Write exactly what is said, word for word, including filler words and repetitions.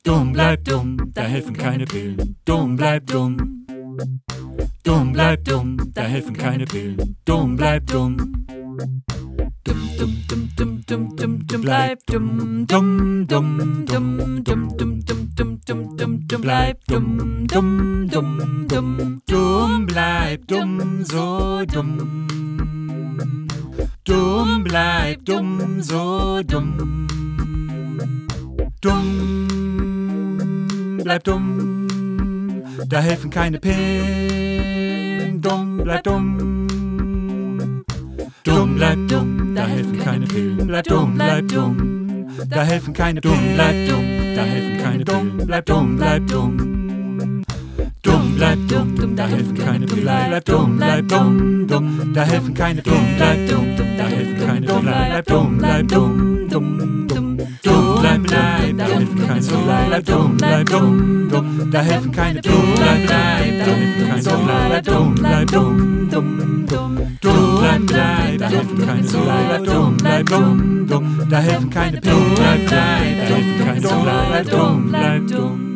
Dumm bleibt dumm, da helfen keine Pillen. Dumm bleibt dumm. Dumm bleibt dumm, da helfen keine Pillen. Dumm bleibt dumm. Dumm, dumm, dumm, dumm, dumm, dumm, dumm, bleibt dumm. Dumm, dumm, dumm, dumm, dumm, dumm, dumm, dumm, dumm, dumm, bleibt dumm. Dumm, dumm, dumm, dumm, bleibt dumm, so dumm. Dumm bleibt dumm, so dumm. Dumm bleibt dumm, da helfen keine Pillen. Dumm bleibt dumm. Dumm bleibt dumm, da helfen keine Pillen. Bleibt dumm, bleibt dumm, da helfen keine Pillen. Bleibt dumm, da helfen keine Pillen. Bleibt dumm, bleibt dumm. Dumm bleibt dumm, da helfen keine Pillen. Bleibt dumm, bleibt dumm, dumm, da helfen keine Pillen. Bleibt dumm, da helfen keine Pillen. Bleibt dumm, bleibt dumm, dumm, dumm. Dumm bleibt bleibt, da helfen keine Pillen. Bleibt dumm, bleibt dumm, dumm, da helfen keine Pillen. Bleibt bleibt, da helfen keine Pillen. Bleibt dumm, bleibt dumm, dumm, dumm. Dumm bleibt bleibt, da helfen keine Pillen. Bleibt dumm, bleibt dumm, dumm, da helfen keine Pillen. Bleibt bleibt, da helfen keine Pillen. Bleibt dumm, bleibt dumm.